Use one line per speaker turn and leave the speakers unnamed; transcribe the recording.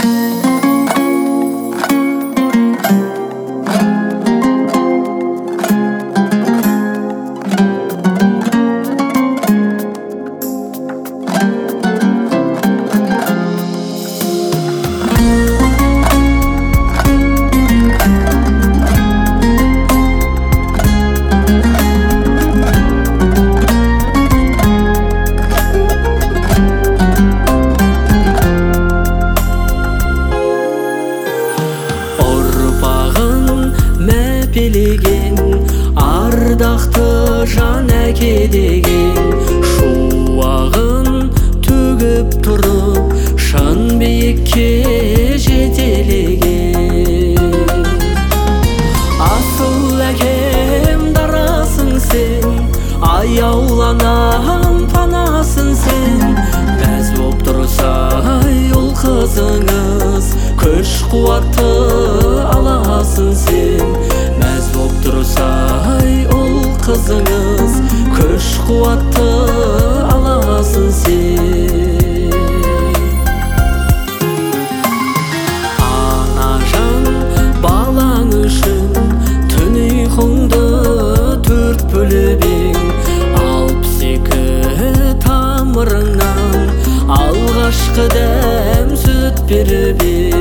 Билеген ардақты жан әке деген шуағын төгіп тұрып шын биікке жетелеген асыл әкем дарасың сен, аяуланам панасың сен. Мәз боп тұрса ұл қызыңыз, күш қуатты аласың сен. Мәз боп тұрса ұл қызыңыз, күш қуатты аласың сен. Ана жан балаң үшін түн ұйқыңды төрт бөліп ең, 62 тамырыңнан алғашқы дәм сүт беріп ең.